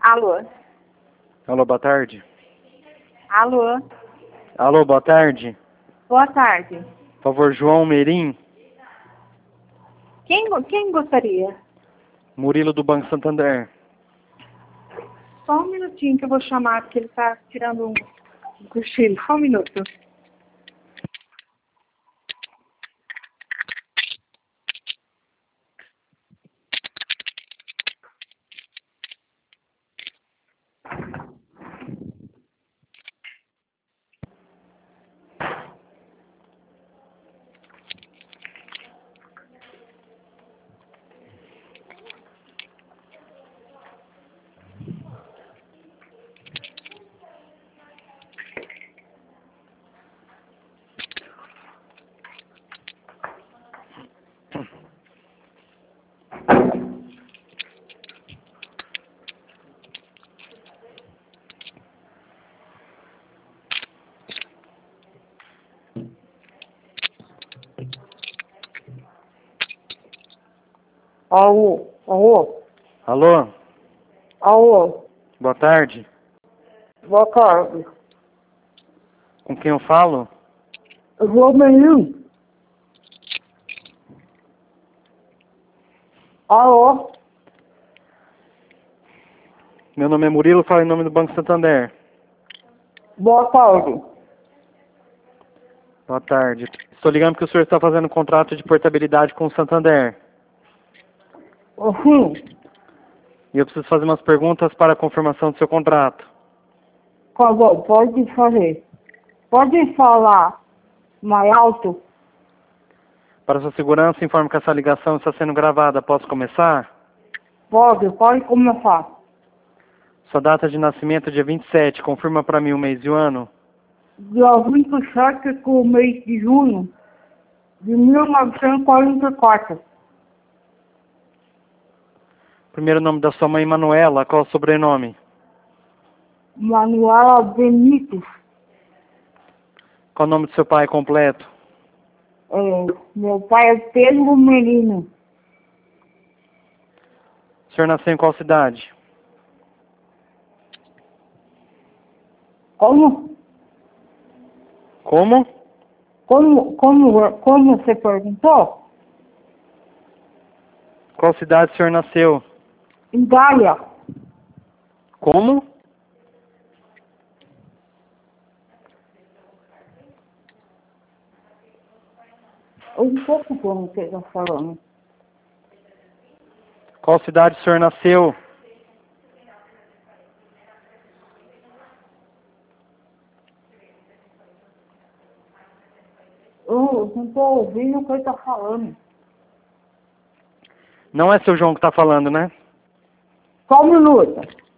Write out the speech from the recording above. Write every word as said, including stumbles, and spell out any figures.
Alô? Alô, boa tarde. Alô? Alô, boa tarde. Boa tarde. Por favor, João Merim. Quem, go- quem gostaria? Murilo do Banco Santander. Só um minutinho que eu vou chamar, porque ele está tirando um um cochilo. Só um minuto. Alô? Alô? Alô, Alô? boa tarde. Boa tarde. Com quem eu falo? João Menino? Alô? Meu nome é Murilo, falo em nome do Banco Santander. Boa tarde. Boa tarde. Estou ligando porque o senhor está fazendo um contrato de portabilidade com o Santander. Sim. E eu preciso fazer umas perguntas para a confirmação do seu contrato. Tá bom, pode fazer. Pode falar mais alto? Para sua segurança, informo que essa ligação está sendo gravada. Posso começar? Pode, pode começar. Sua data de nascimento é dia vinte e sete. Confirma para mim o mês e o ano. Dia vinte e sete do mês de junho de mil novecentos e quarenta e quatro. Primeiro nome da sua mãe, Manuela. Qual é o sobrenome? Manuela Benítez. Qual o nome do seu pai completo? É, meu pai é Pedro Merino. O senhor nasceu em qual cidade? Como? Como? Como, como, como você perguntou? Qual cidade o senhor nasceu? Em Gália. Como? Um pouco como você está falando. Qual cidade o senhor nasceu? Eu não estou ouvindo o que ele está falando. Não é seu João que está falando, né? Só um minuto.